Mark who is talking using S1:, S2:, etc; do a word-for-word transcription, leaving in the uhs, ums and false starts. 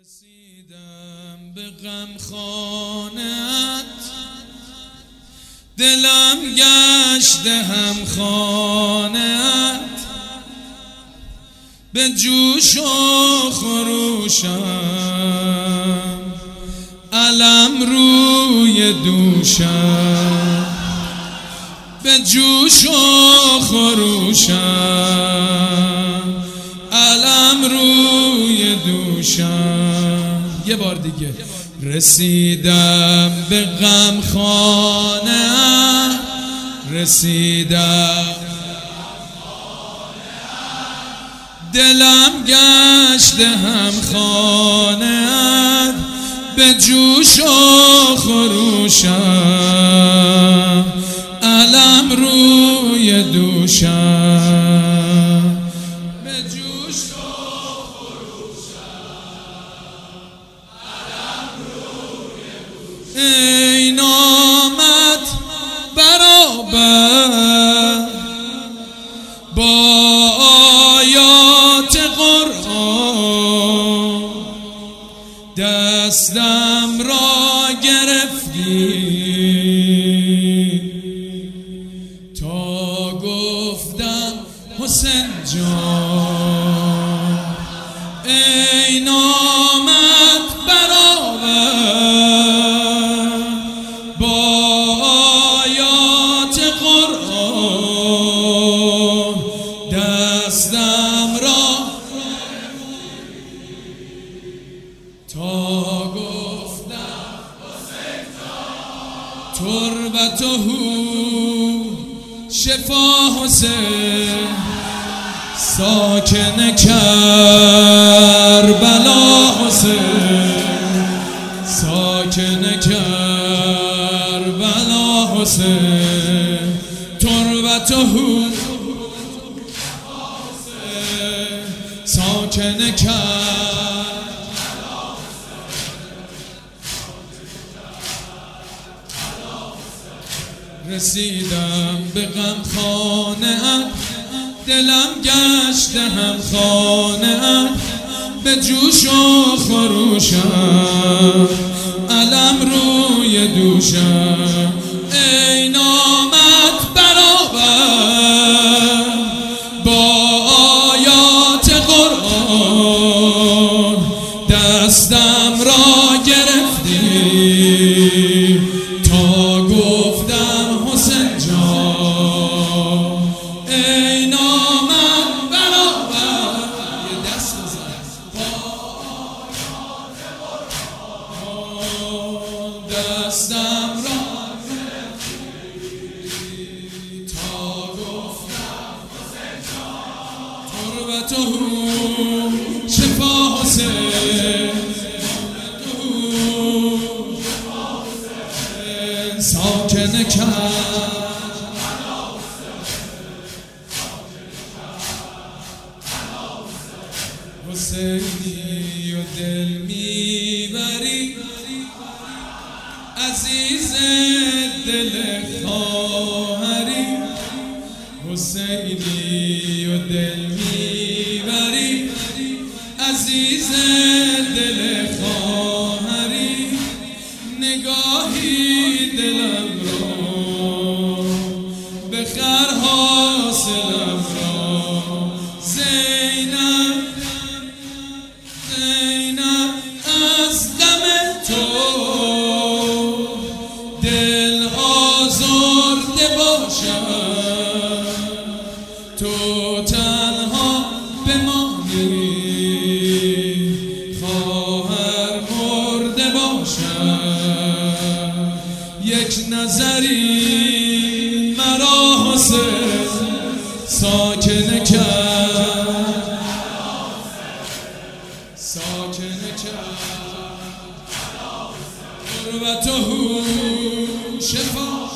S1: رسیدم به غمخانه‌ات، دلم گشته هم خانه‌ات، به جوش و خروشم علم روی دوشم، به جوش و خروشم علم روی دوشم. یه بار دیگه. رسیدم به غمخانه‌ات، رسیدم دلم گشته هم خانه‌ات، به جوش و خروشم علم روی دوشم، به جوش و خروشم علم روی دوشم. ای نامت برابر با آیات قرآن، دستم را گرفتی تا گفتم حسین جان. ای نامت برابر با آیات قرآن، دستم را تا گفتم حسین جان. تربته شفا حسین، ساکن کربلا حسین، ساکن کربلا حسین. تربته شفا حسین، ساکن کربلا حسین. رسیدم به غمخانه‌ات، دلم گشته هم خانه‌ات، به جوش و خروشم علم روی دوشم. ای نامت برابر با آیات قرآن، دستم را گرفتی تا گفتم حسین جان. ای نامت برابر، یه دست بزن با آیات قرآن، دستم را گرفتی تا گفتم حسین جان. تربته شفا حسین، ساکن کربلا حسینی و دل میبری، عزیز دل خواهری. حسینی و دل میبری، عزیز دل خواهری. نگاهی دلم را بخر، حاصلم را زینب، زینب از دم تو دل آزرده باشم، تو تنها بمانی، خواهر مرده باشم. یک نظری مرا حسین ساکن کرد، ساکن کرد. تربته شفا